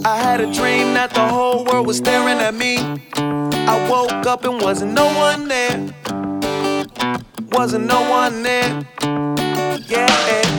I had a dream that the whole world was staring at me. I woke up and wasn't no one there. Wasn't no one there. Yeah.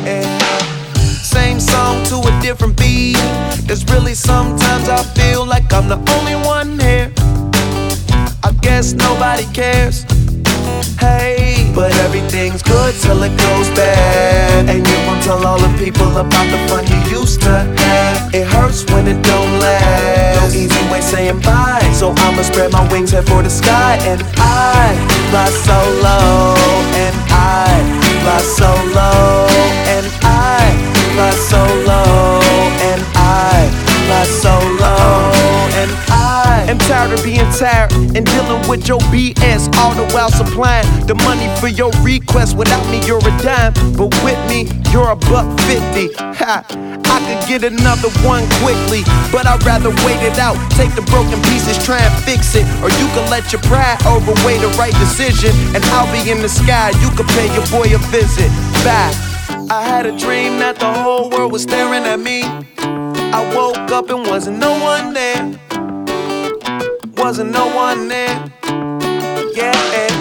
Same song to a different beat. There's really sometimes I feel like I'm the only one here. I guess nobody cares. Hey, but everything's good till it goes bad. And you won't tell all the people about the fun you used to have. It hurts when it don't last. No easy way saying bye, so I'ma spread my wings, head for the sky. And I fly so low, and I fly so low, and I fly so low, and I fly so low, and I am tired of being tired and dealing with your BS, all the while supplying the money for your request. Without me, you're a dime, but with me, you're $1.50. Ha! I could get another one quickly, but I'd rather wait it out. Take the broken pieces, try and fix it, or you can let your pride overweigh the right decision. And I'll be in the sky, you can pay your boy a visit. Bye. I had a dream that the whole world was staring at me. I woke up and wasn't no one there. Wasn't no one there. Yeah.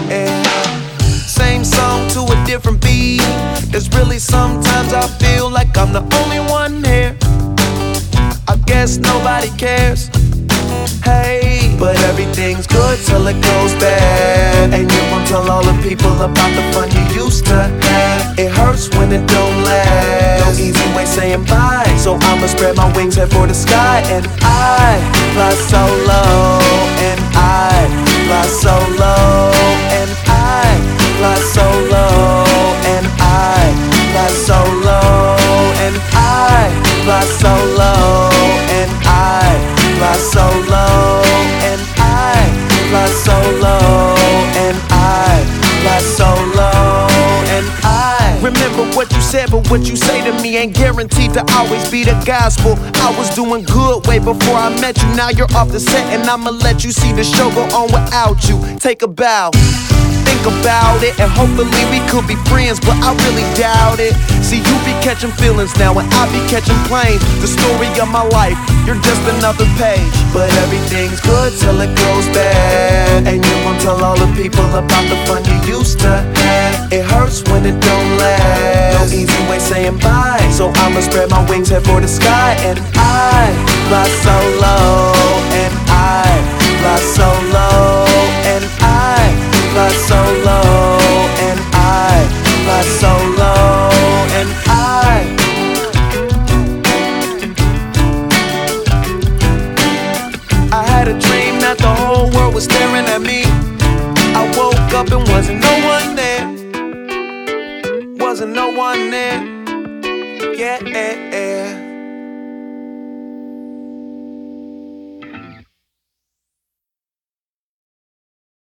Same song to a different beat. There's really sometimes I feel like I'm the only one here. I guess nobody cares. Hey, but everything's good till it goes bad. And you won't tell all the people about the fun you used to have. It hurts when it don't last. No easy way saying bye, so I'ma spread my wings, head for the sky. And I fly so low, and I fly so low, and I fly so low, and I fly so low, and I fly so low, and I fly so low, and I fly so low, and I fly so low, and I remember what you said, but what you say to me ain't guaranteed to always be the gospel. I was doing good way before I met you. Now you're off the set, and I'ma let you see the show go on without you. Take a bow. Think about it, and hopefully we could be friends, but I really doubt it. See, you be catching feelings now, and I be catching planes. The story of my life, you're just another page. But everything's good till it goes bad. And you won't tell all the people about the fun you used to have. It hurts when it don't last. No easy way saying bye, so I'ma spread my wings, head for the sky. And I fly so low, and I fly so low, and I fly so low, and I fly so low, and I had a dream that the whole world was staring at me. I woke up and wasn't no one there. Wasn't no one there. Yeah.